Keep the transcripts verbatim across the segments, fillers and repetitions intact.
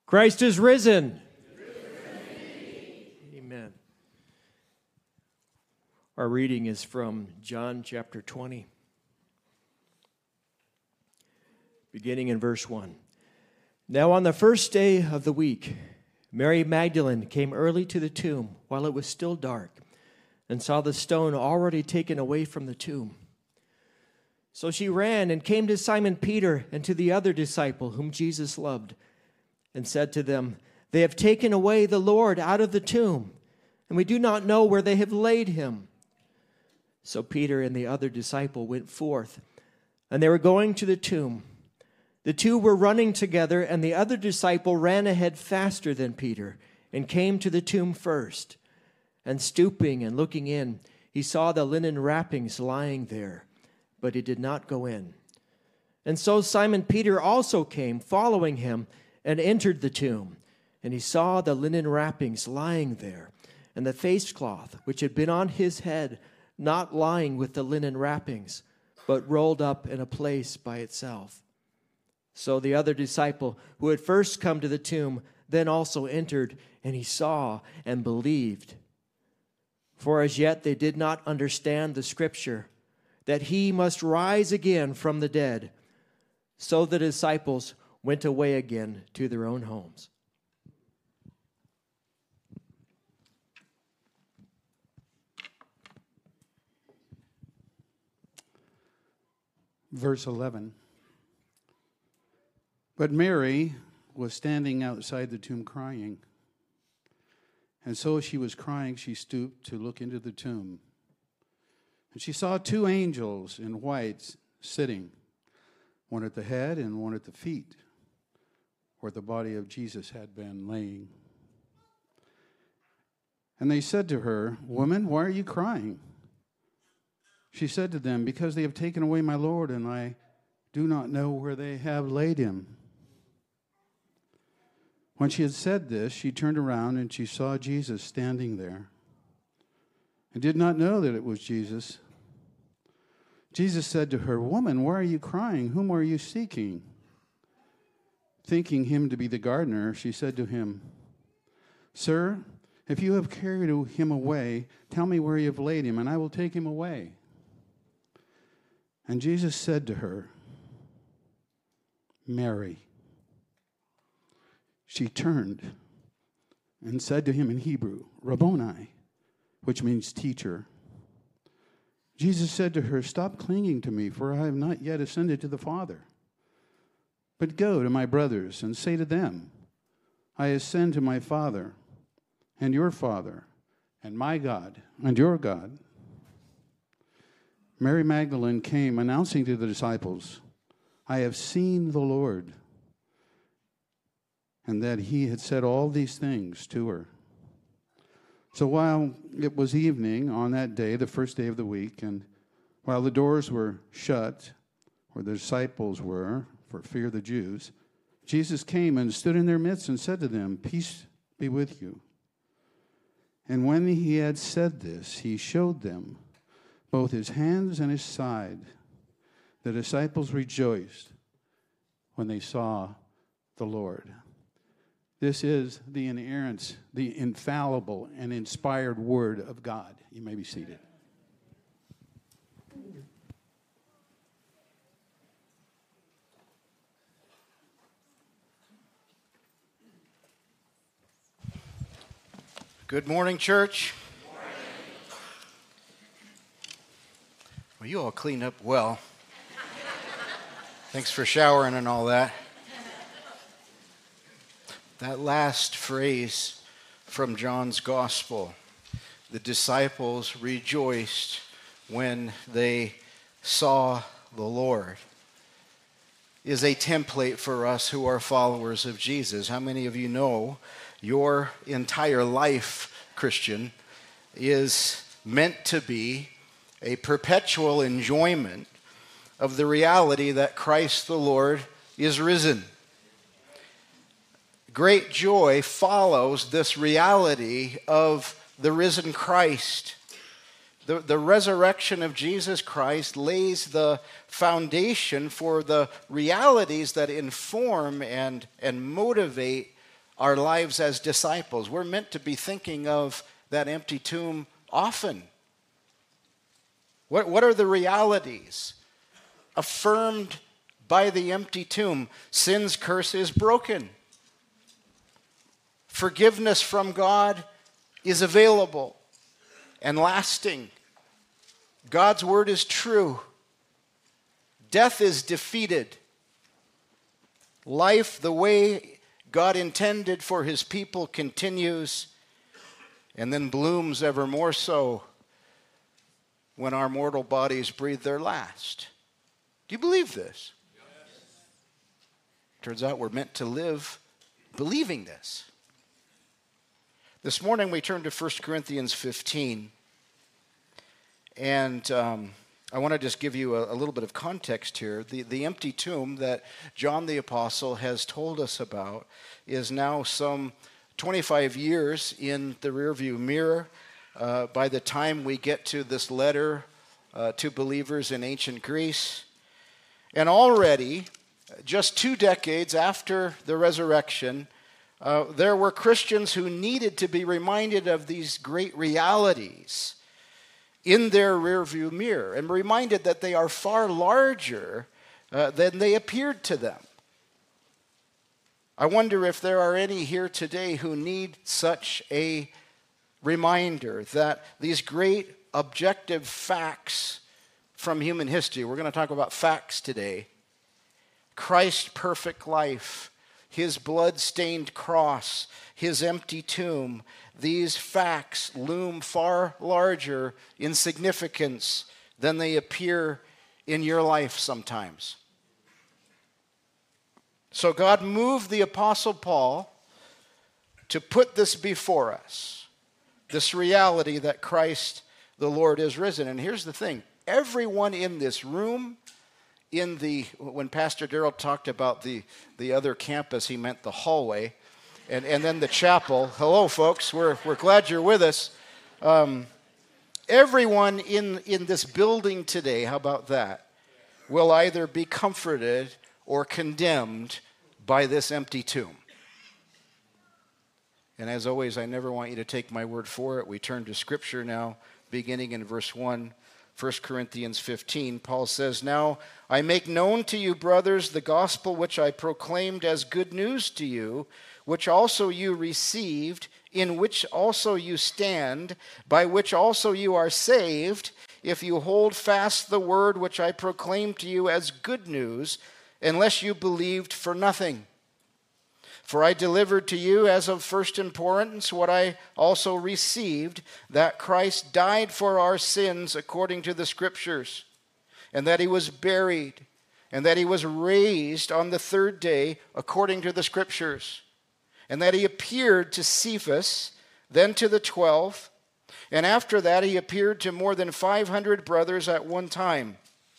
Christ is risen. Amen. Our reading is from John chapter twenty, beginning in verse one. Now on the first day of the week, Mary Magdalene came early to the tomb while it was still dark and saw the stone already taken away from the tomb. So she ran and came to Simon Peter and to the other disciple whom Jesus loved, and said to them, "They have taken away the Lord out of the tomb, and we do not know where they have laid him." So Peter and the other disciple went forth, and they were going to the tomb. The two were running together, and the other disciple ran ahead faster than Peter and came to the tomb first. And stooping and looking in, he saw the linen wrappings lying there, but he did not go in. And so Simon Peter also came, following him, and entered the tomb. And he saw the linen wrappings lying there, and the face cloth which had been on his head, not lying with the linen wrappings, but rolled up in a place by itself. So the other disciple, who had first come to the tomb, then also entered, and he saw and believed. For as yet they did not understand the scripture, that he must rise again from the dead. So the disciples went away again to their own homes. Verse eleven. But Mary was standing outside the tomb crying. And so she was crying, she stooped to look into the tomb. And she saw two angels in white sitting, one at the head and one at the feet, where the body of Jesus had been laying. And they said to her, "Woman, why are you crying?" She said to them, "Because they have taken away my Lord, and I do not know where they have laid him." When she had said this, she turned around and she saw Jesus standing there, and did not know that it was Jesus. Jesus said to her, "Woman, why are you crying? Whom are you seeking?" Thinking him to be the gardener, she said to him, "Sir, if you have carried him away, tell me where you have laid him, and I will take him away." And Jesus said to her, "Mary." She turned and said to him in Hebrew, "Rabboni," which means teacher. Jesus said to her, "Stop clinging to me, for I have not yet ascended to the Father. But go to my brothers and say to them, I ascend to my Father and your Father, and my God and your God." Mary Magdalene came, announcing to the disciples, "I have seen the Lord," and that he had said all these things to her. So while it was evening on that day, the first day of the week, and while the doors were shut, where the disciples were, for fear of the Jews, Jesus came and stood in their midst and said to them, "Peace be with you." And when he had said this, he showed them both his hands and his side. The disciples rejoiced when they saw the Lord. This is the inerrant, the infallible, and inspired word of God. You may be seated. Good morning, church. Good morning. Well, you all cleaned up well. Thanks for showering and all that. That last phrase from John's Gospel, the disciples rejoiced when they saw the Lord, is a template for us who are followers of Jesus. How many of you know your entire life, Christian, is meant to be a perpetual enjoyment of the reality that Christ the Lord is risen? Great joy follows this reality of the risen Christ. The, the resurrection of Jesus Christ lays the foundation for the realities that inform and, and motivate our lives as disciples. We're meant to be thinking of that empty tomb often. What, what are the realities affirmed by the empty tomb? Sin's curse is broken. Forgiveness from God is available and lasting. God's word is true. Death is defeated. Life, the way God intended for his people, continues and then blooms ever more so when our mortal bodies breathe their last. Do you believe this? Yes. Turns out we're meant to live believing this. This morning we turned to First Corinthians fifteen, and um, I want to just give you a, a little bit of context here. The, the empty tomb that John the Apostle has told us about is now some twenty-five years in the rearview mirror. Uh, by the time we get to this letter uh, to believers in ancient Greece, and already, just two decades after the resurrection, Uh, there were Christians who needed to be reminded of these great realities in their rearview mirror and reminded that they are far larger uh, than they appeared to them. I wonder if there are any here today who need such a reminder that these great objective facts from human history, we're going to talk about facts today, Christ's perfect life, his blood-stained cross, his empty tomb, these facts loom far larger in significance than they appear in your life sometimes. So God moved the Apostle Paul to put this before us, this reality that Christ the Lord is risen. And here's the thing, everyone in this room, in the, when Pastor Darrell talked about the, the other campus, he meant the hallway, and, and then the chapel. Hello, folks. We're, we're glad you're with us. Um, everyone in, in this building today, how about that, will either be comforted or condemned by this empty tomb. And as always, I never want you to take my word for it. We turn to Scripture now, beginning in verse one. First Corinthians fifteen, Paul says, "Now I make known to you, brothers, the gospel which I proclaimed as good news to you, which also you received, in which also you stand, by which also you are saved, if you hold fast the word which I proclaimed to you as good news, unless you believed for nothing. For I delivered to you as of first importance what I also received, that Christ died for our sins according to the Scriptures, and that he was buried, and that he was raised on the third day according to the Scriptures, and that he appeared to Cephas, then to the twelve, and after that he appeared to more than five hundred brothers at one time,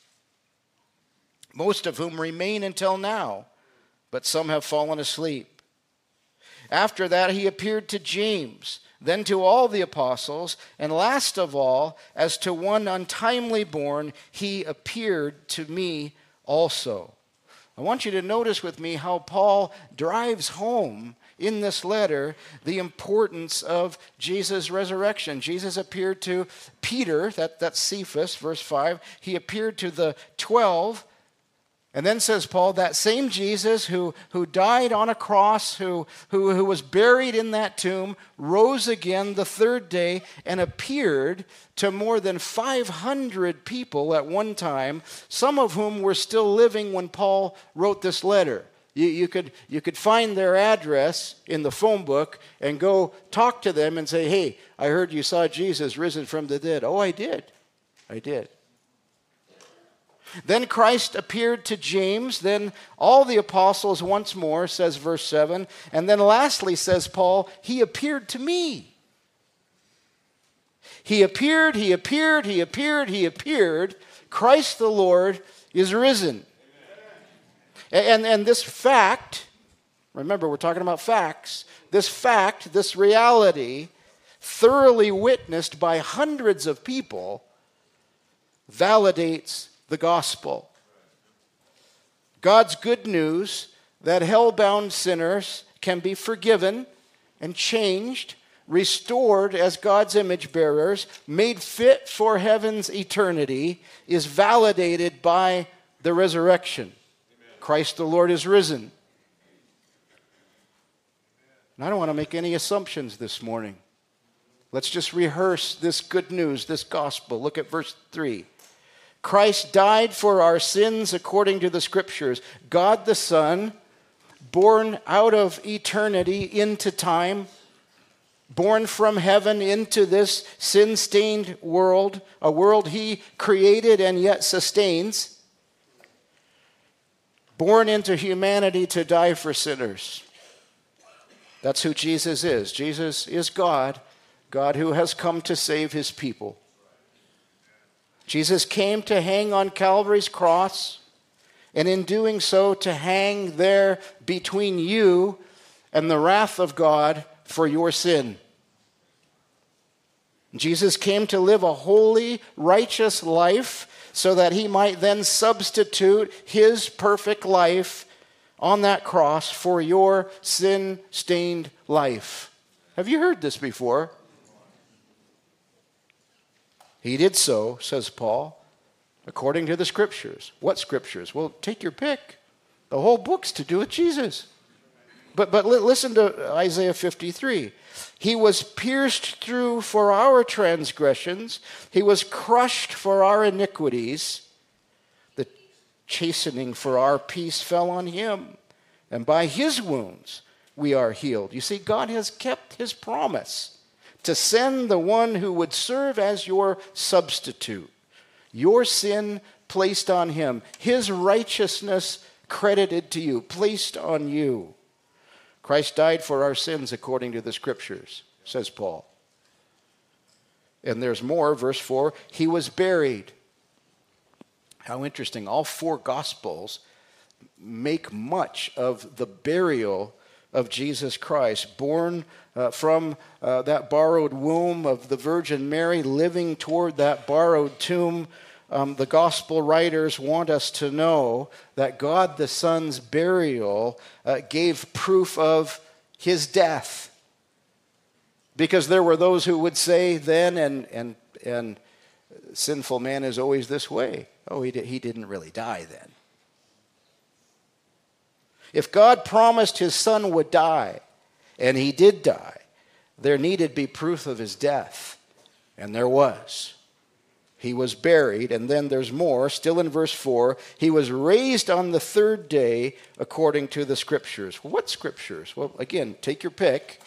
most of whom remain until now, but some have fallen asleep. After that, he appeared to James, then to all the apostles, and last of all, as to one untimely born, he appeared to me also." I want you to notice with me how Paul drives home in this letter the importance of Jesus' resurrection. Jesus appeared to Peter, that, that's Cephas, verse five. He appeared to the twelve. And then says Paul, that same Jesus who, who died on a cross, who, who, who was buried in that tomb, rose again the third day and appeared to more than five hundred people at one time, some of whom were still living when Paul wrote this letter. You, you, could, you could find their address in the phone book and go talk to them and say, "Hey, I heard you saw Jesus risen from the dead." "Oh, I did. I did." Then Christ appeared to James, then all the apostles once more, says verse seven. And then lastly, says Paul, he appeared to me. He appeared, he appeared, he appeared, he appeared. Christ the Lord is risen. And, and this fact, remember we're talking about facts, this fact, this reality, thoroughly witnessed by hundreds of people, validates the gospel. God's good news that hell-bound sinners can be forgiven and changed, restored as God's image bearers, made fit for heaven's eternity, is validated by the resurrection. Amen. Christ the Lord is risen. And I don't want to make any assumptions this morning. Let's just rehearse this good news, this gospel. Look at verse three. Christ died for our sins according to the Scriptures. God the Son, born out of eternity into time, born from heaven into this sin-stained world, a world he created and yet sustains, born into humanity to die for sinners. That's who Jesus is. Jesus is God, God who has come to save his people. Jesus came to hang on Calvary's cross, and in doing so, to hang there between you and the wrath of God for your sin. Jesus came to live a holy, righteous life so that he might then substitute his perfect life on that cross for your sin-stained life. Have you heard this before? He did so, says Paul, according to the Scriptures. What Scriptures? Well, take your pick. The whole book's to do with Jesus. But, but listen to Isaiah fifty-three. He was pierced through for our transgressions. He was crushed for our iniquities. The chastening for our peace fell on him. And by his wounds we are healed. You see, God has kept his promise to send the one who would serve as your substitute. Your sin placed on him. His righteousness credited to you, placed on you. Christ died for our sins according to the Scriptures, says Paul. And there's more, verse four, he was buried. How interesting. All four Gospels make much of the burial of Jesus Christ, born uh, from uh, that borrowed womb of the Virgin Mary, living toward that borrowed tomb. Um, the gospel writers want us to know that God the Son's burial uh, gave proof of his death. Because there were those who would say then, and and and sinful man is always this way. Oh, he, di- he didn't really die then. If God promised his Son would die, and he did die, there needed be proof of his death. And there was. He was buried, and then there's more. Still in verse four, he was raised on the third day according to the Scriptures. What Scriptures? Well, again, take your pick.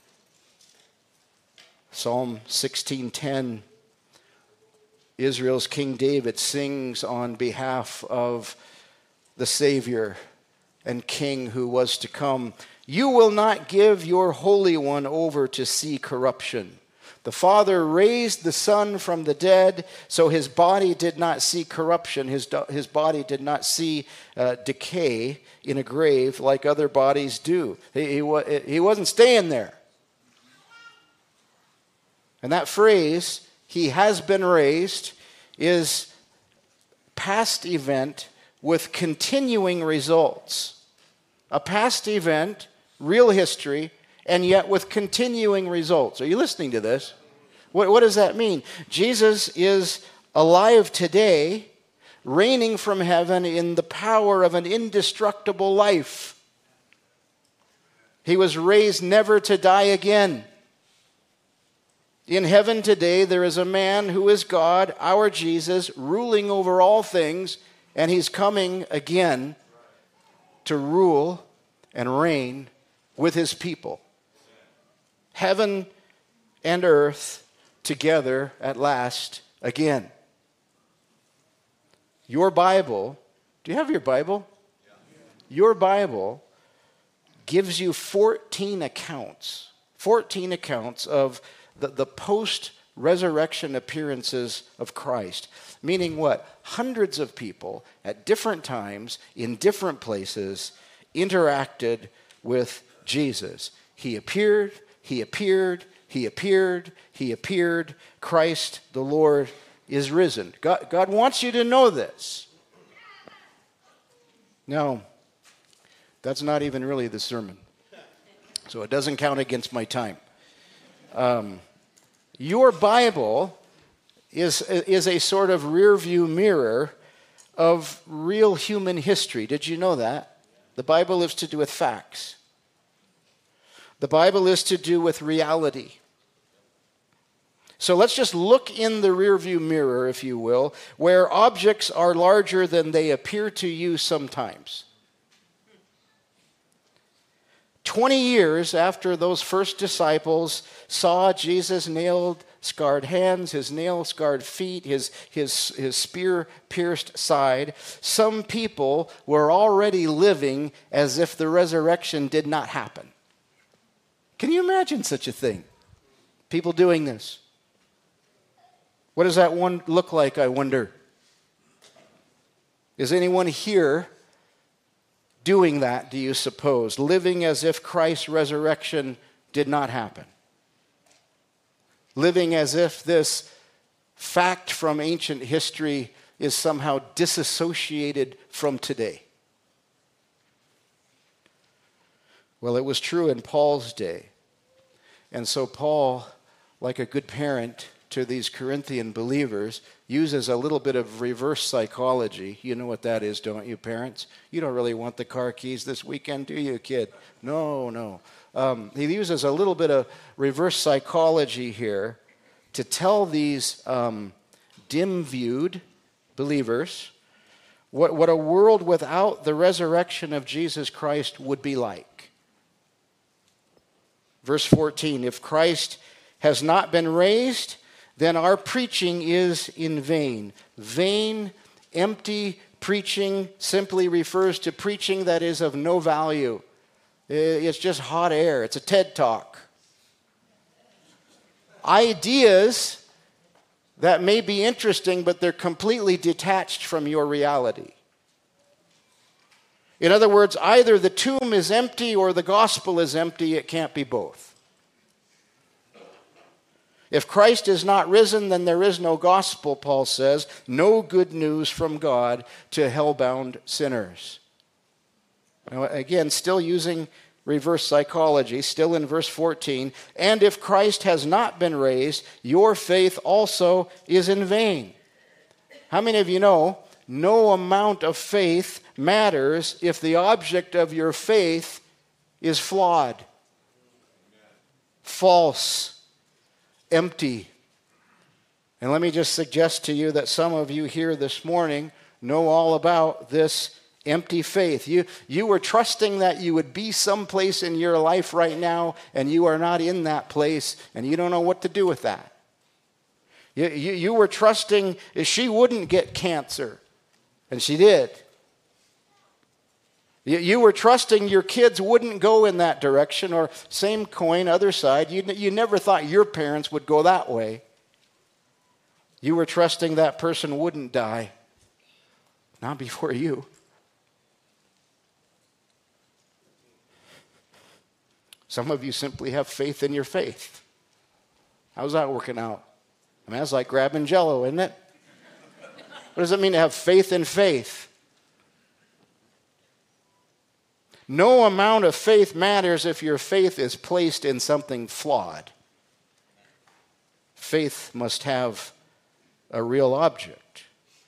Psalm sixteen ten. Israel's King David sings on behalf of the Savior and King who was to come. You will not give your Holy One over to see corruption. The Father raised the Son from the dead, so his body did not see corruption. His, his body did not see uh, decay in a grave like other bodies do. He, he, he wasn't staying there. And that phrase, he has been raised, is past event with continuing results. A past event, real history, and yet with continuing results. Are you listening to this? What, what does that mean? Jesus is alive today, reigning from heaven in the power of an indestructible life. He was raised never to die again. In heaven today, there is a man who is God, our Jesus, ruling over all things, and he's coming again to rule and reign with his people. Heaven and earth together at last again. Your Bible, do you have your Bible? Your Bible gives you fourteen accounts, fourteen accounts of the, the post-resurrection appearances of Christ. Meaning what? Hundreds of people at different times, in different places, interacted with Jesus. He appeared, he appeared, he appeared, he appeared. Christ the Lord is risen. God, God wants you to know this. Now, that's not even really the sermon. so it doesn't count against my time. Um, your Bible is, is a sort of rearview mirror of real human history. Did you know that? The Bible is to do with facts. The Bible is to do with reality. So let's just look in the rearview mirror, if you will, where objects are larger than they appear to you sometimes. Twenty years after those first disciples saw Jesus' nailed, scarred hands, his nail-scarred feet, his, his, his spear-pierced side, some people were already living as if the resurrection did not happen. Can you imagine such a thing? People doing this. What does that one look like, I wonder? Is anyone here doing that, do you suppose? Living as if Christ's resurrection did not happen. Living as if this fact from ancient history is somehow disassociated from today. Well, it was true in Paul's day. And so Paul, like a good parent to these Corinthian believers, uses a little bit of reverse psychology. You know what that is, don't you, parents? You don't really want the car keys this weekend, do you, kid? No, no. Um, he uses a little bit of reverse psychology here to tell these um, dim-viewed believers what, what a world without the resurrection of Jesus Christ would be like. Verse fourteen, if Christ has not been raised, then our preaching is in vain. Vain, empty preaching simply refers to preaching that is of no value. It's just hot air. It's a TED Talk. Ideas that may be interesting, but they're completely detached from your reality. In other words, either the tomb is empty or the gospel is empty. It can't be both. If Christ is not risen, then there is no gospel, Paul says. No good news from God to hell-bound sinners. Now, again, still using reverse psychology, still in verse fourteen. And if Christ has not been raised, your faith also is in vain. How many of you know no amount of faith matters if the object of your faith is flawed, false, empty? And let me just suggest to you that some of you here this morning know all about this empty faith. You, you were trusting that you would be someplace in your life right now, and you are not in that place, and you don't know what to do with that. You, you, you were trusting she wouldn't get cancer, and she did. You, you were trusting your kids wouldn't go in that direction, or same coin, other side. You, you never thought your parents would go that way. You were trusting that person wouldn't die. Not before you. Some of you simply have faith in your faith. How's that working out? I mean, that's like grabbing Jell-O, isn't it? What does it mean to have faith in faith? No amount of faith matters if your faith is placed in something flawed. Faith must have a real object.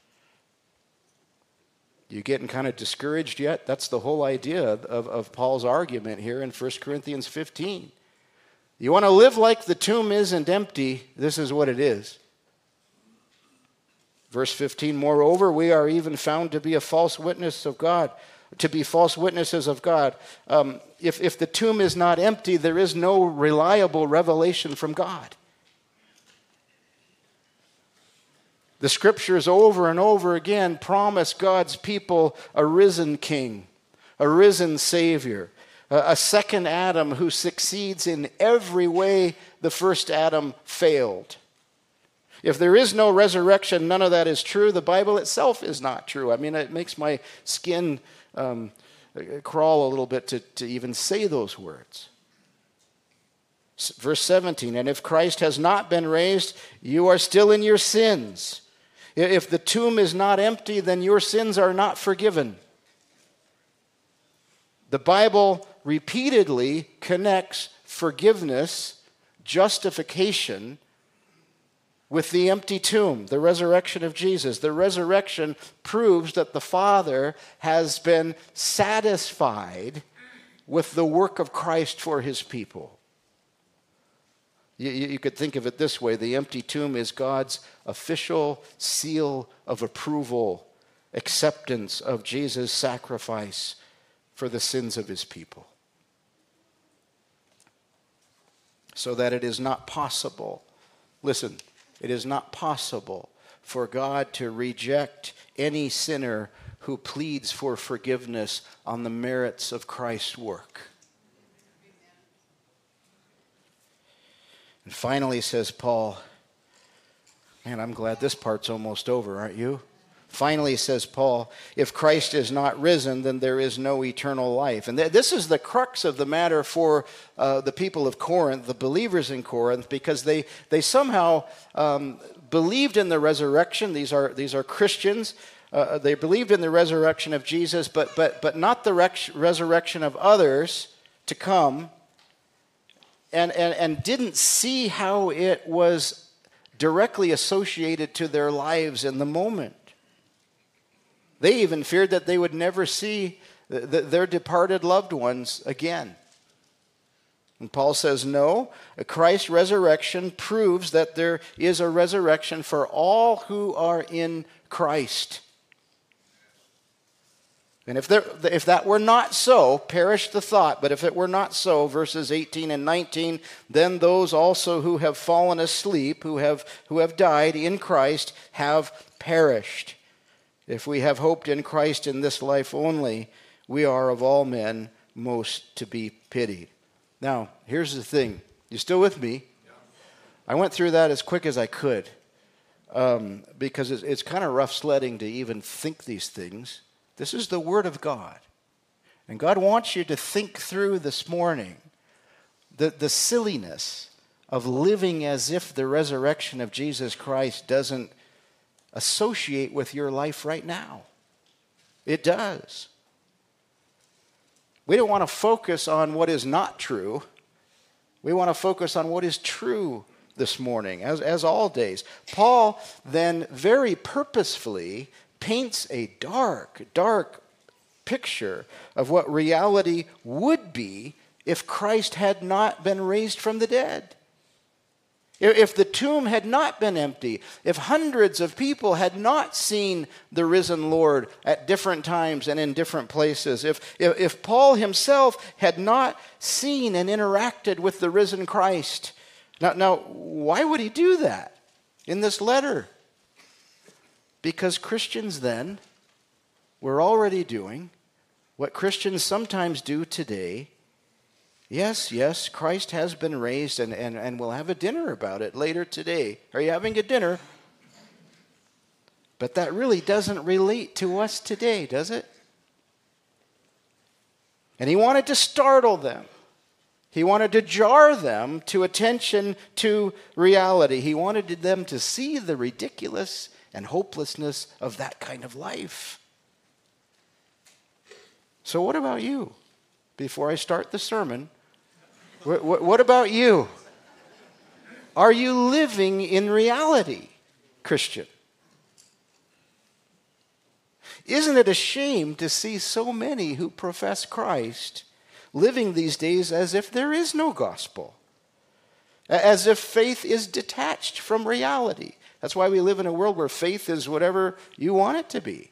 You getting kind of discouraged yet? That's the whole idea of, of Paul's argument here in First Corinthians fifteen. You want to live like the tomb isn't empty, this is what it is. Verse fifteen, moreover, we are even found to be a false witness of God, to be false witnesses of God. Um, if, if the tomb is not empty, there is no reliable revelation from God. The scriptures over and over again promise God's people a risen king, a risen Savior, a second Adam who succeeds in every way the first Adam failed. If there is no resurrection, none of that is true. The Bible itself is not true. I mean, it makes my skin um, crawl a little bit to, to even say those words. Verse seventeen, and if Christ has not been raised, you are still in your sins. If the tomb is not empty, then your sins are not forgiven. The Bible repeatedly connects forgiveness, justification, with the empty tomb, the resurrection of Jesus. The resurrection proves that the Father has been satisfied with the work of Christ for his people. You, you could think of it this way. The empty tomb is God's official seal of approval, acceptance of Jesus' sacrifice for the sins of his people. So that it is not possible, listen, it is not possible for God to reject any sinner who pleads for forgiveness on the merits of Christ's work. And finally, says Paul, man, I'm glad this part's almost over, aren't you? Finally, says Paul, if Christ is not risen, then there is no eternal life. And th- this is the crux of the matter for uh, the people of Corinth, the believers in Corinth, because they, they somehow um, believed in the resurrection. These are, these are Christians. Uh, they believed in the resurrection of Jesus, but, but, but not the rec- resurrection of others to come, and, and, and didn't see how it was directly associated to their lives in the moment. They even feared that they would never see th- th- their departed loved ones again. And Paul says, no, Christ's resurrection proves that there is a resurrection for all who are in Christ. And if, there, if that were not so, perish the thought, but if it were not so, verses eighteen and nineteen, then those also who have fallen asleep, who have, who have died in Christ, have perished. If we have hoped in Christ in this life only, we are of all men most to be pitied. Now, here's the thing. You still with me? I went through that as quick as I could um, because it's, it's kind of rough sledding to even think these things. This is the Word of God. And God wants you to think through this morning the, the silliness of living as if the resurrection of Jesus Christ doesn't associate with your life right now. It does. We don't want to focus on what is not true. We want to focus on what is true this morning, as, as all days. Paul then very purposefully paints a dark, dark picture of what reality would be if Christ had not been raised from the dead. If the tomb had not been empty, if hundreds of people had not seen the risen Lord at different times and in different places, if, if, if Paul himself had not seen and interacted with the risen Christ. Now, now, why would he do that in this letter? Because Christians then were already doing what Christians sometimes do today. Yes, yes, Christ has been raised, and, and, and we'll have a dinner about it later today. Are you having a dinner? But that really doesn't relate to us today, does it? And he wanted to startle them. He wanted to jar them to attention to reality. He wanted them to see the ridiculous and hopelessness of that kind of life. So what about you? Before I start the sermon, what, what, what about you? Are you living in reality, Christian? Isn't it a shame to see so many who profess Christ living these days as if there is no gospel, as if faith is detached from reality? That's why we live in a world where faith is whatever you want it to be.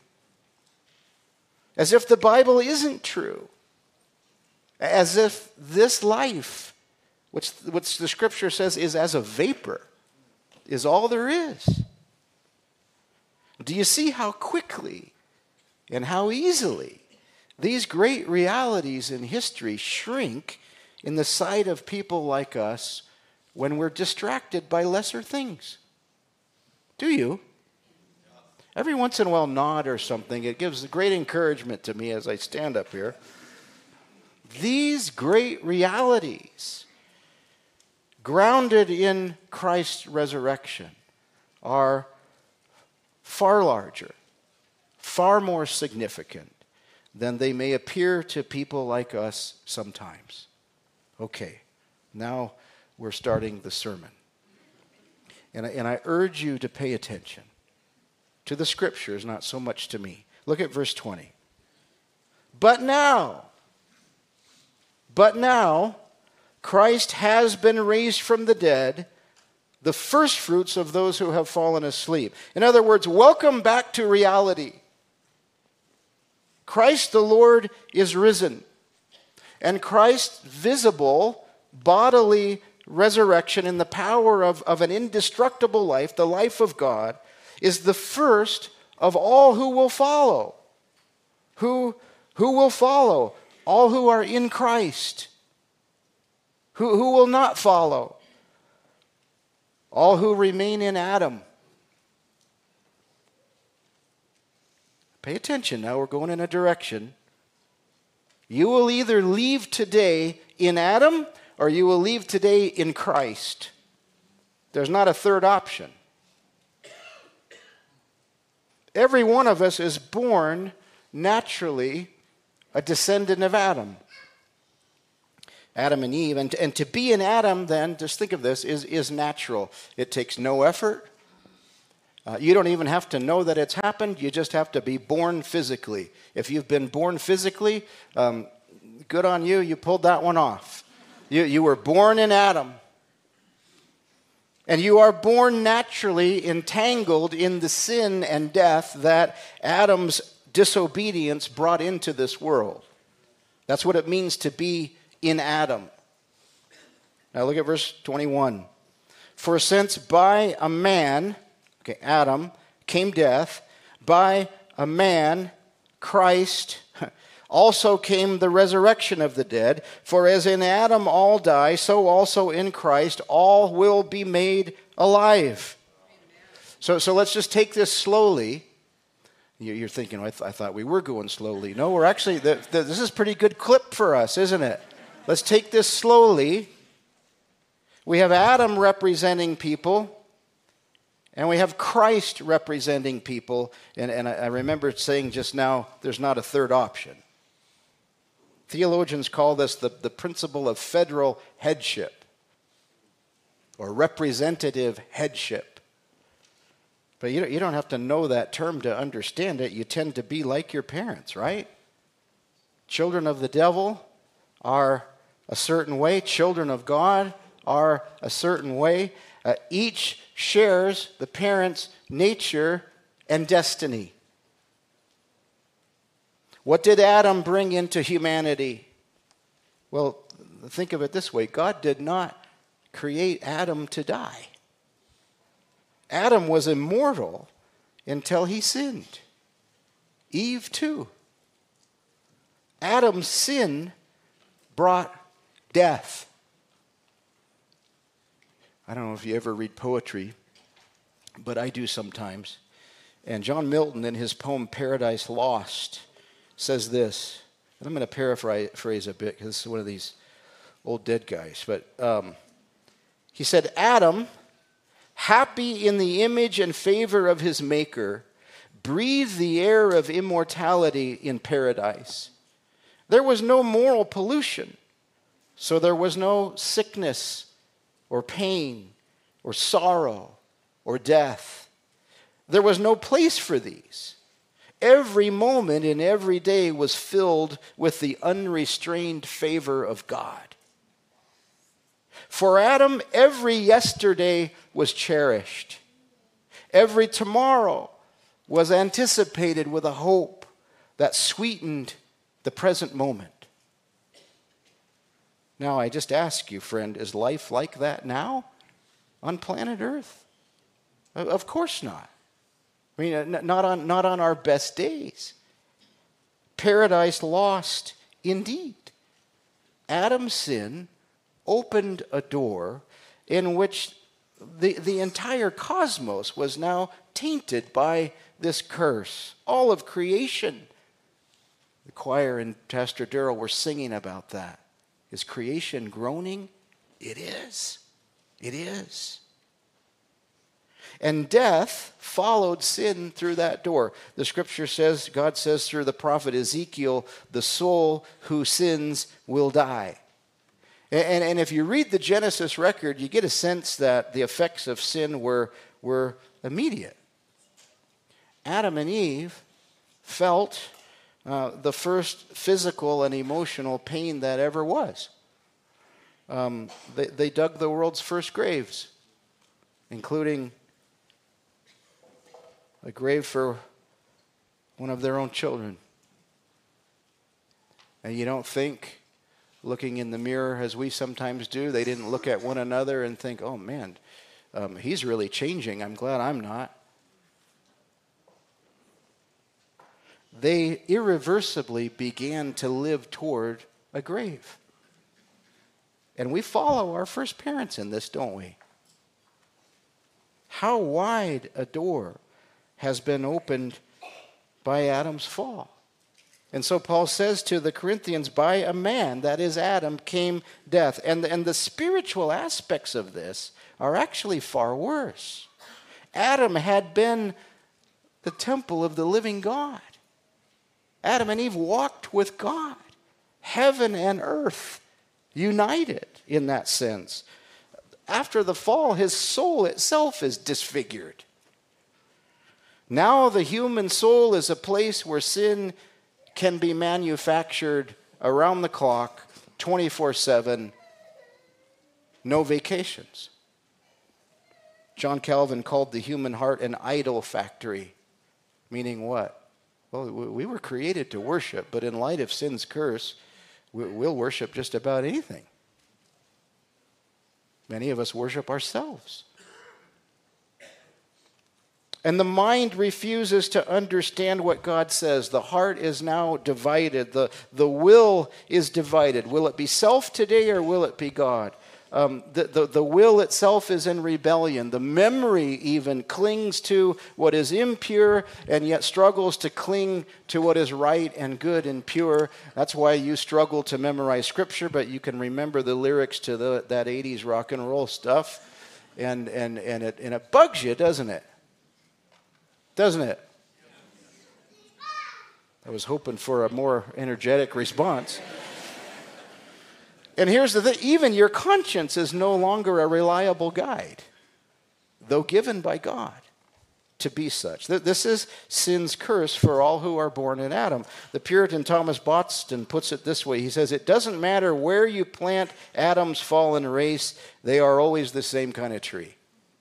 As if the Bible isn't true. As if this life, which, which the Scripture says is as a vapor, is all there is. Do you see how quickly and how easily these great realities in history shrink in the sight of people like us when we're distracted by lesser things? Do you? Every once in a while nod or something. It gives great encouragement to me as I stand up here. These great realities, grounded in Christ's resurrection, are far larger, far more significant than they may appear to people like us sometimes. Okay, now we're starting the sermon. And I, and I urge you to pay attention to the scriptures, not so much to me. Look at verse twenty. But now, but now, Christ has been raised from the dead, the first fruits of those who have fallen asleep. In other words, welcome back to reality. Christ the Lord is risen. And Christ's visible bodily resurrection in the power of, of an indestructible life, the life of God, is the first of all who will follow. Who, who will follow? All who are in Christ. Who, who will not follow? All who remain in Adam. Pay attention now, we're going in a direction. You will either leave today in Adam or you will leave today in Christ. There's not a third option. Every one of us is born naturally a descendant of Adam. Adam and Eve. And, and to be in Adam, then, just think of this, is, is natural. It takes no effort. Uh, you don't even have to know that it's happened. You just have to be born physically. If you've been born physically, um, good on you. You pulled that one off. You, you were born in Adam. And you are born naturally entangled in the sin and death that Adam's disobedience brought into this world. That's what it means to be in Adam. Now look at verse twenty-one. For since by a man, okay, Adam, came death, by a man, Christ, also came the resurrection of the dead. For as in Adam all die, so also in Christ all will be made alive. So, so let's just take this slowly. You're thinking, I, th- I thought we were going slowly. No, we're actually, the, the, this is a pretty good clip for us, isn't it? Let's take this slowly. We have Adam representing people, and we have Christ representing people. And, and I, I remember saying just now, there's not a third option. Theologians call this the, the principle of federal headship, or representative headship. But you don't, you don't have to know that term to understand it. You tend to be like your parents, right? Children of the devil are a certain way. Children of God are a certain way. Uh, each shares the parent's nature and destiny. What did Adam bring into humanity? Well, think of it this way. God did not create Adam to die. Adam was immortal until he sinned. Eve too. Adam's sin brought death. I don't know if you ever read poetry, but I do sometimes. And John Milton, in his poem Paradise Lost, says this. And I'm going to paraphrase a bit because this is one of these old dead guys. But um, he said, Adam, happy in the image and favor of his maker, breathed the air of immortality in paradise. There was no moral pollution, so there was no sickness or pain or sorrow or death. There was no place for these. Every moment in every day was filled with the unrestrained favor of God. For Adam, every yesterday was cherished. Every tomorrow was anticipated with a hope that sweetened the present moment. Now, I just ask you, friend, is life like that now on planet Earth? Of course not. I mean, not on, not on our best days. Paradise lost indeed. Adam's sin opened a door in which the, the entire cosmos was now tainted by this curse. All of creation. The choir and Pastor Darrell were singing about that. Is creation groaning? It is. It is. And death followed sin through that door. The scripture says, God says through the prophet Ezekiel, the soul who sins will die. And, and if you read the Genesis record, you get a sense that the effects of sin were, were immediate. Adam and Eve felt uh, the first physical and emotional pain that ever was. Um, they, they dug the world's first graves, including a grave for one of their own children. And you don't think, looking in the mirror as we sometimes do, they didn't look at one another and think, oh man, um, he's really changing. I'm glad I'm not. They irreversibly began to live toward a grave. And we follow our first parents in this, don't we? How wide a door has been opened by Adam's fall. And so Paul says to the Corinthians, by a man, that is Adam, came death. And, and the spiritual aspects of this are actually far worse. Adam had been the temple of the living God. Adam and Eve walked with God. Heaven and earth united in that sense. After the fall, his soul itself is disfigured. Now the human soul is a place where sin can be manufactured around the clock, twenty-four seven, no vacations. John Calvin called the human heart an idol factory, meaning what? Well, we were created to worship, but in light of sin's curse, we'll worship just about anything. Many of us worship ourselves. And the mind refuses to understand what God says. The heart is now divided. The, the will is divided. Will it be self today or will it be God? Um, the, the, the will itself is in rebellion. The memory even clings to what is impure and yet struggles to cling to what is right and good and pure. That's why you struggle to memorize Scripture, but you can remember the lyrics to the, that eighties rock and roll stuff. And, and, and, it, and it bugs you, doesn't it? Doesn't it? I was hoping for a more energetic response. And here's the thing, even your conscience is no longer a reliable guide, though given by God to be such. This is sin's curse for all who are born in Adam. The Puritan Thomas Boston puts it this way. He says, it doesn't matter where you plant Adam's fallen race, they are always the same kind of tree.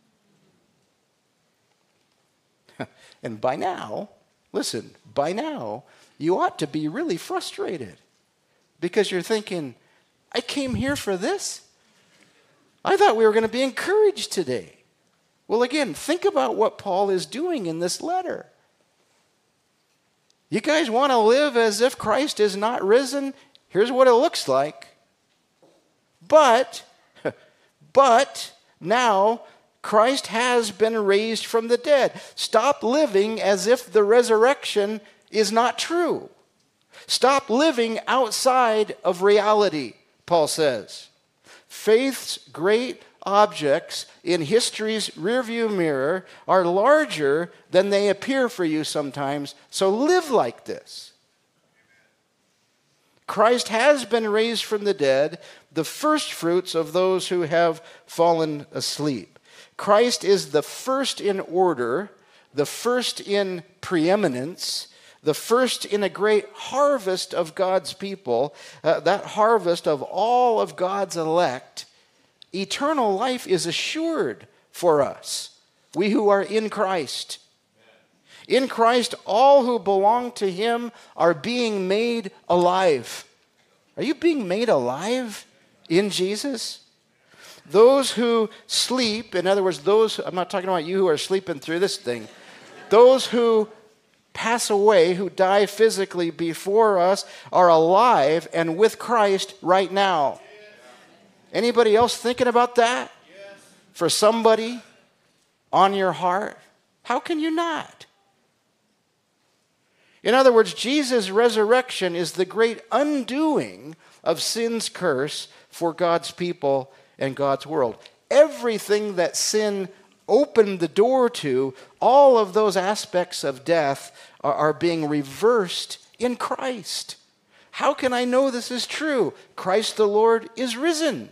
And by now, listen, by now, you ought to be really frustrated because you're thinking, I came here for this? I thought we were going to be encouraged today. Well, again, think about what Paul is doing in this letter. You guys want to live as if Christ is not risen? Here's what it looks like. But, but now Christ has been raised from the dead. Stop living as if the resurrection is not true. Stop living outside of reality, Paul says. Faith's great objects in history's rearview mirror are larger than they appear for you sometimes, so live like this. Christ has been raised from the dead, the first fruits of those who have fallen asleep. Christ is the first in order, the first in preeminence, the first in a great harvest of God's people, uh, that harvest of all of God's elect. Eternal life is assured for us, we who are in Christ. In Christ, all who belong to Him are being made alive. Are you being made alive in Jesus? Those who sleep, in other words, those, I'm not talking about you who are sleeping through this thing, those who pass away, who die physically before us, are alive and with Christ right now. Anybody else thinking about that? For somebody on your heart? How can you not? In other words, Jesus' resurrection is the great undoing of sin's curse for God's people and God's world. Everything that sin opened the door to, all of those aspects of death are, are being reversed in Christ. How can I know this is true? Christ the Lord is risen.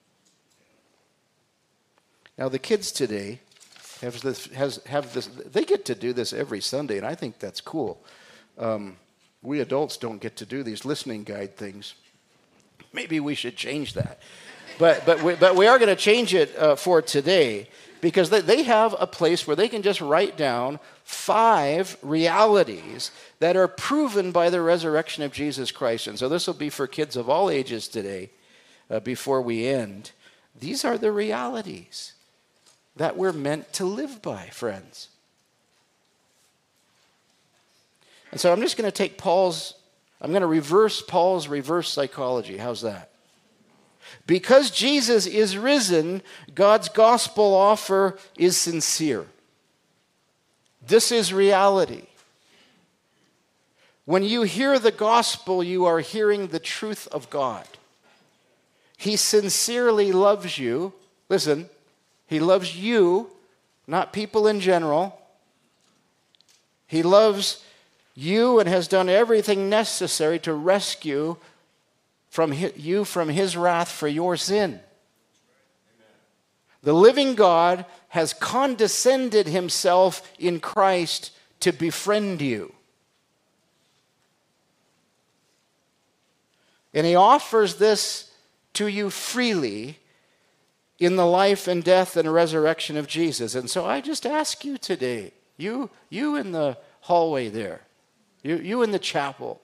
Now the kids today have this, has, have this, they get to do this every Sunday, and I think that's cool. Um, we adults don't get to do these listening guide things. Maybe we should change that. But but we, but we are going to change it uh, for today, because they, they have a place where they can just write down five realities that are proven by the resurrection of Jesus Christ. And so this will be for kids of all ages today uh, before we end. These are the realities that we're meant to live by, friends. And so I'm just going to take Paul's, I'm going to reverse Paul's reverse psychology. How's that? Because Jesus is risen, God's gospel offer is sincere. This is reality. When you hear the gospel, you are hearing the truth of God. He sincerely loves you. Listen, he loves you, not people in general. He loves you and has done everything necessary to rescue from you from his wrath for your sin. The living God has condescended himself in Christ to befriend you. And he offers this to you freely in the life and death and resurrection of Jesus. And so I just ask you today, you, you in the hallway there, you, you in the chapel,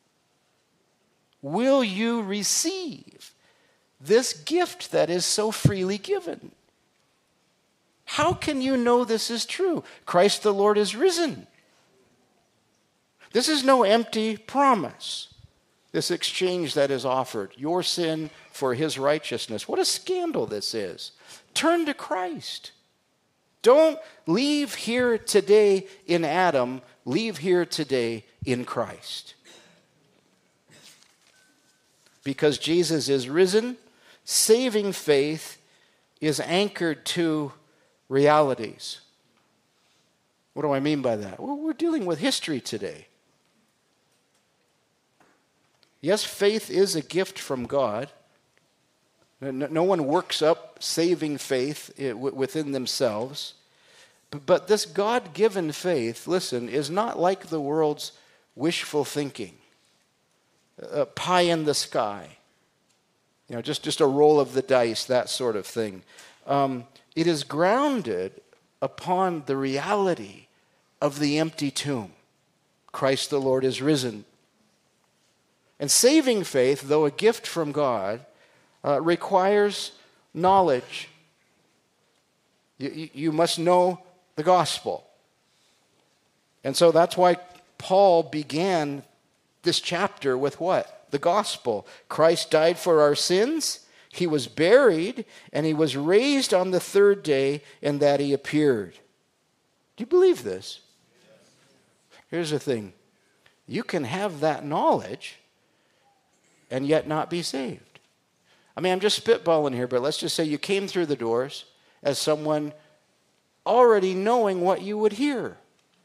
will you receive this gift that is so freely given? How can you know this is true? Christ the Lord is risen. This is no empty promise, this exchange that is offered, your sin for his righteousness. What a scandal this is. Turn to Christ. Don't leave here today in Adam, leave here today in Christ. Because Jesus is risen, saving faith is anchored to realities. What do I mean by that? Well, we're dealing with history today. Yes, faith is a gift from God. No one works up saving faith within themselves. But this God-given faith, listen, is not like the world's wishful thinking. Uh, pie in the sky, you know, just, just a roll of the dice, that sort of thing. Um, it is grounded upon the reality of the empty tomb. Christ the Lord is risen. And saving faith, though a gift from God, uh, requires knowledge. You, you must know the gospel. And so that's why Paul began this chapter with what? The gospel. Christ died for our sins, he was buried, and he was raised on the third day, and that he appeared. Do you believe this? Here's the thing. You can have that knowledge and yet not be saved. I mean, I'm just spitballing here, but let's just say you came through the doors as someone already knowing what you would hear.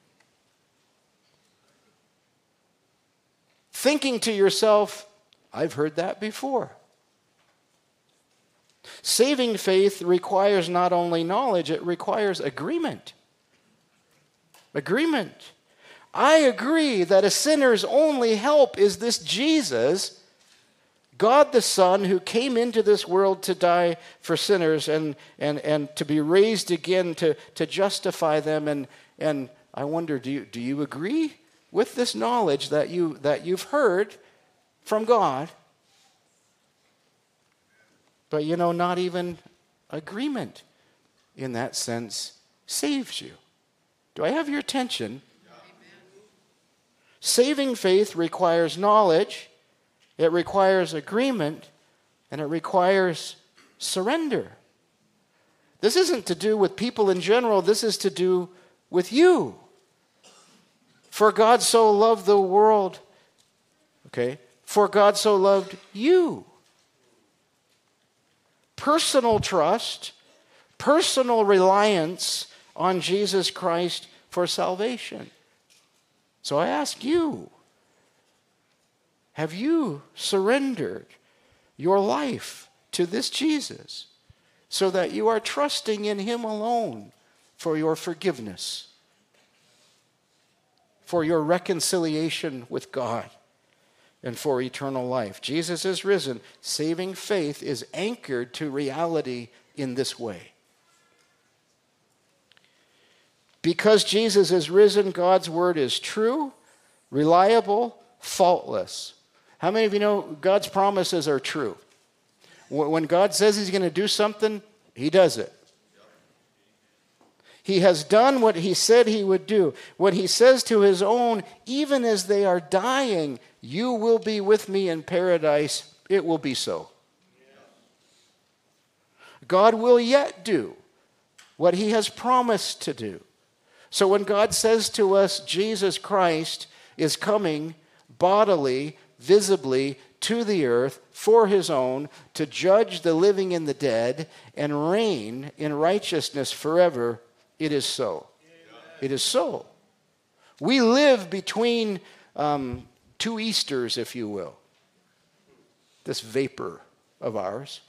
Thinking to yourself, I've heard that before. Saving faith requires not only knowledge, it requires agreement. Agreement. I agree that a sinner's only help is this Jesus, God the Son, who came into this world to die for sinners and, and, and to be raised again to, to justify them. And, and I wonder, do you, do you agree with this knowledge that, you, that you've heard from God? But, you know, not even agreement in that sense saves you. Do I have your attention? Saving faith requires knowledge, it requires agreement, and it requires surrender. This isn't to do with people in general, this is to do with you. For God so loved the world, okay? For God so loved you. Personal trust, personal reliance on Jesus Christ for salvation. So I ask you, have you surrendered your life to this Jesus so that you are trusting in him alone for your forgiveness, for your reconciliation with God, and for eternal life? Jesus is risen. Saving faith is anchored to reality in this way. Because Jesus is risen, God's word is true, reliable, faultless. How many of you know God's promises are true? When God says he's going to do something, he does it. He has done what he said he would do. When he says to his own, even as they are dying, you will be with me in paradise, it will be so. God will yet do what he has promised to do. So when God says to us, Jesus Christ is coming bodily, visibly to the earth for his own, to judge the living and the dead, and reign in righteousness forever, it is so. It is so. We live between um, two Easters, if you will. This vapor of ours.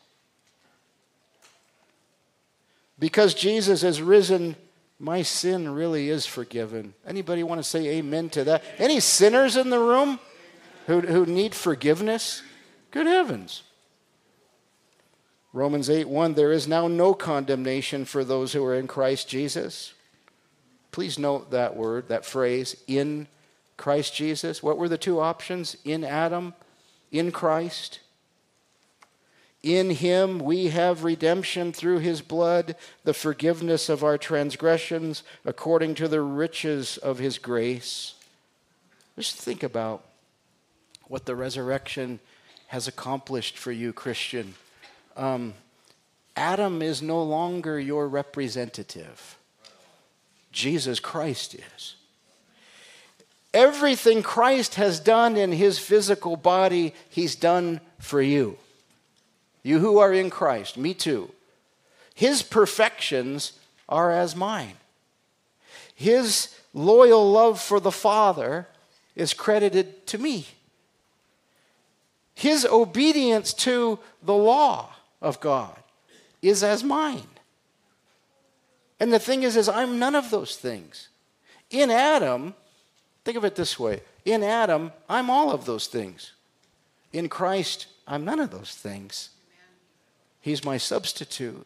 Because Jesus is risen, my sin really is forgiven. Anybody want to say amen to that? Any sinners in the room who, who need forgiveness? Good heavens. Romans eight one, there is now no condemnation for those who are in Christ Jesus. Please note that word, that phrase, in Christ Jesus. What were the two options? In Adam, in Christ. In him we have redemption through his blood, the forgiveness of our transgressions, according to the riches of his grace. Just think about what the resurrection has accomplished for you, Christian. Um, Adam is no longer your representative. Jesus Christ is. Everything Christ has done in his physical body, he's done for you. You who are in Christ, me too. His perfections are as mine. His loyal love for the Father is credited to me. His obedience to the law of God is as mine. And the thing is, is I'm none of those things. In Adam, think of it this way. In Adam, I'm all of those things. In Christ, I'm none of those things. He's my substitute.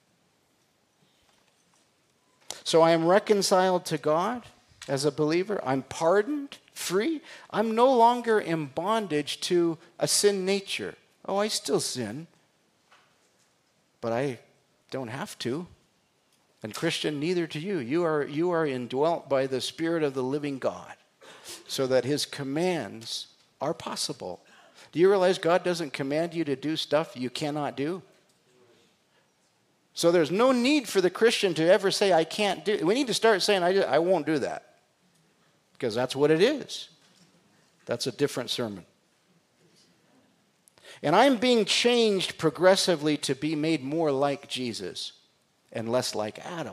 So I am reconciled to God as a believer. I'm pardoned, free. I'm no longer in bondage to a sin nature. Oh, I still sin, but I don't have to. And Christian, neither do you. You are, you are indwelt by the Spirit of the living God so that his commands are possible. Do you realize God doesn't command you to do stuff you cannot do? So there's no need for the Christian to ever say, I can't do it. We need to start saying, I, just, I won't do that. Because that's what it is. That's a different sermon. And I'm being changed progressively to be made more like Jesus and less like Adam.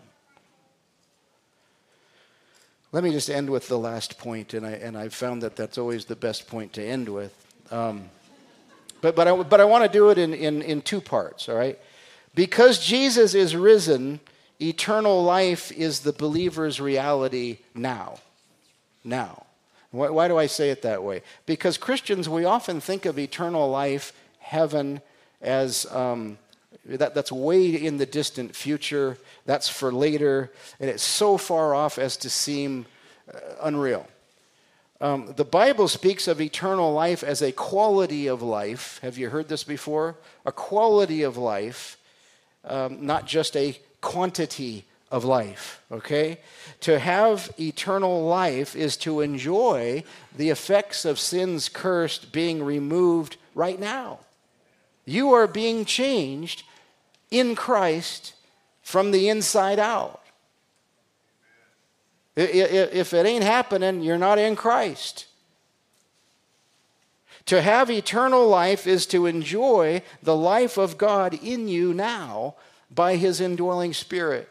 Let me just end with the last point, and, I, and I've found that that's always the best point to end with. Um, but, but, I, but I want to do it in, in, in two parts, all right? Because Jesus is risen, eternal life is the believer's reality now. Now. Why, why do I say it that way? Because Christians, we often think of eternal life, heaven, as um, that, that's way in the distant future. That's for later. And it's so far off as to seem uh, unreal. Um, the Bible speaks of eternal life as a quality of life. Have you heard this before? A quality of life. Um, not just a quantity of life, okay? To have eternal life is to enjoy the effects of sin's curse being removed right now. You are being changed in Christ from the inside out. If it ain't happening, you're not in Christ. To have eternal life is to enjoy the life of God in you now by his indwelling Spirit.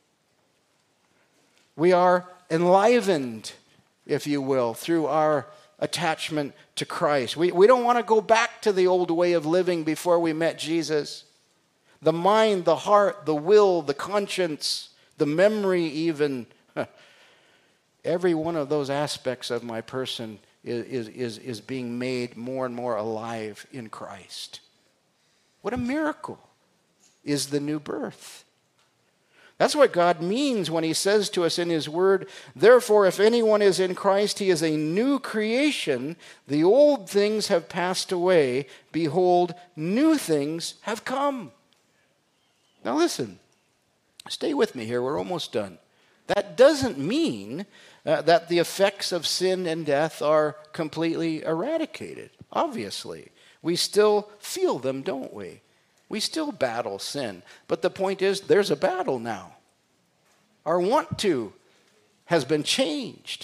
We are enlivened, if you will, through our attachment to Christ. We, we don't want to go back to the old way of living before we met Jesus. The mind, the heart, the will, the conscience, the memory even, every one of those aspects of my person is, is, is being made more and more alive in Christ. What a miracle is the new birth. That's what God means when he says to us in his word, therefore, if anyone is in Christ, he is a new creation. The old things have passed away. Behold, new things have come. Now listen, stay with me here. We're almost done. That doesn't mean uh, that the effects of sin and death are completely eradicated. Obviously, we still feel them, don't we? We still battle sin. But the point is, there's a battle now. Our want to has been changed.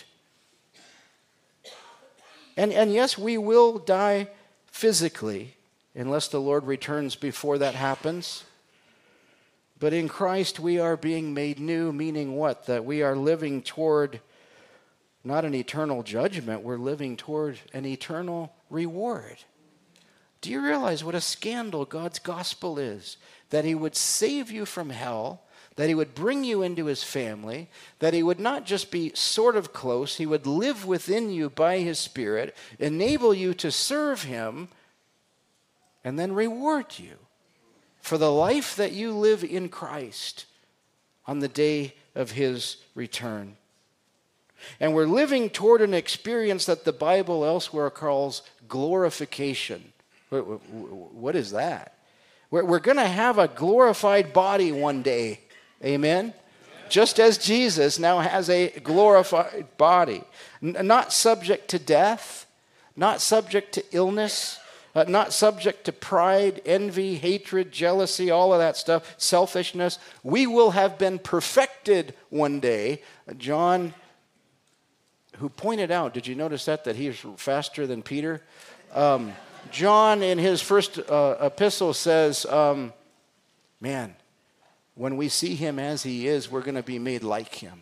And, and yes, we will die physically, unless the Lord returns before that happens. But in Christ, we are being made new, meaning what? That we are living toward not an eternal judgment, we're living toward an eternal reward. Do you realize what a scandal God's gospel is? That he would save you from hell, that he would bring you into his family, that he would not just be sort of close, he would live within you by his Spirit, enable you to serve him, and then reward you for the life that you live in Christ on the day of his return. And we're living toward an experience that the Bible elsewhere calls glorification. What is that? We're going to have a glorified body one day. Amen? Just as Jesus now has a glorified body. Not subject to death. Not subject to illness. Uh, not subject to pride, envy, hatred, jealousy, all of that stuff. Selfishness. We will have been perfected one day. John, who pointed out, did you notice that? That he's faster than Peter? Um... John, in his first uh, epistle, says, um, man, when we see him as he is, we're going to be made like him.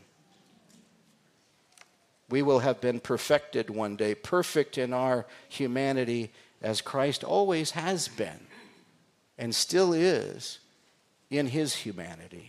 We will have been perfected one day, perfect in our humanity as Christ always has been and still is in his humanity.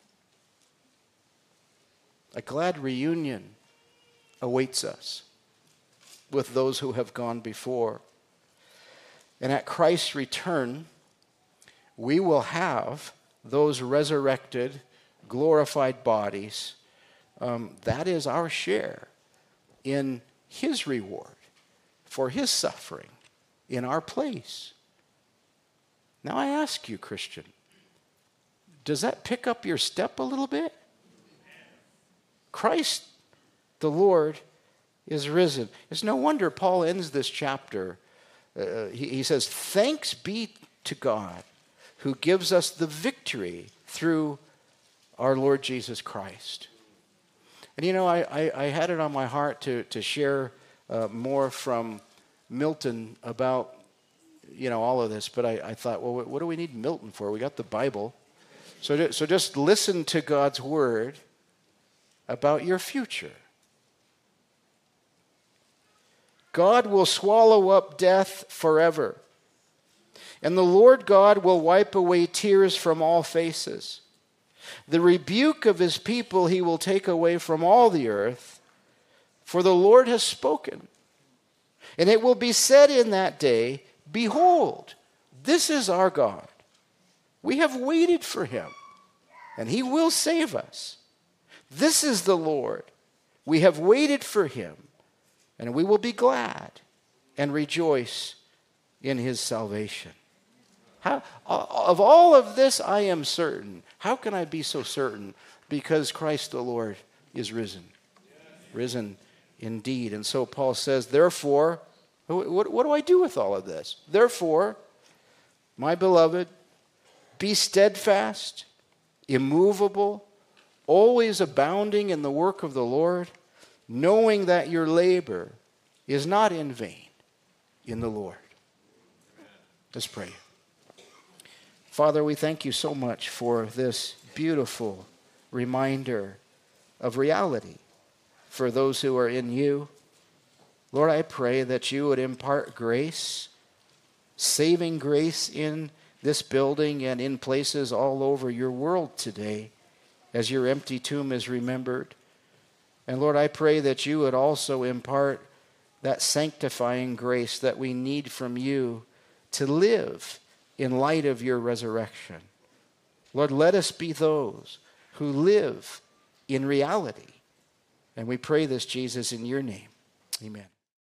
A glad reunion awaits us with those who have gone before. And at Christ's return, we will have those resurrected, glorified bodies. Um, that is our share in his reward for his suffering in our place. Now I ask you, Christian, does that pick up your step a little bit? Christ, the Lord, is risen. It's no wonder Paul ends this chapter. Uh, he, he says, thanks be to God who gives us the victory through our Lord Jesus Christ. And you know, I, I, I had it on my heart to, to share uh, more from Milton about, you know, all of this, but I, I thought, well, what do we need Milton for? We got the Bible. So, so just listen to God's word about your future. God will swallow up death forever. And the Lord God will wipe away tears from all faces. The rebuke of his people he will take away from all the earth, for the Lord has spoken. And it will be said in that day, behold, this is our God. We have waited for him, and he will save us. This is the Lord. We have waited for him, and we will be glad and rejoice in his salvation. How, of all of this I am certain. How can I be so certain? Because Christ the Lord is risen. Risen indeed. And so Paul says, therefore, what, what do I do with all of this? Therefore, my beloved, be steadfast, immovable, always abounding in the work of the Lord, knowing that your labor is not in vain in the Lord. Let's pray. Father, we thank you so much for this beautiful reminder of reality for those who are in you. Lord, I pray that you would impart grace, saving grace in this building and in places all over your world today as your empty tomb is remembered. And Lord, I pray that you would also impart that sanctifying grace that we need from you to live in light of your resurrection. Lord, let us be those who live in reality. And we pray this, Jesus, in your name. Amen.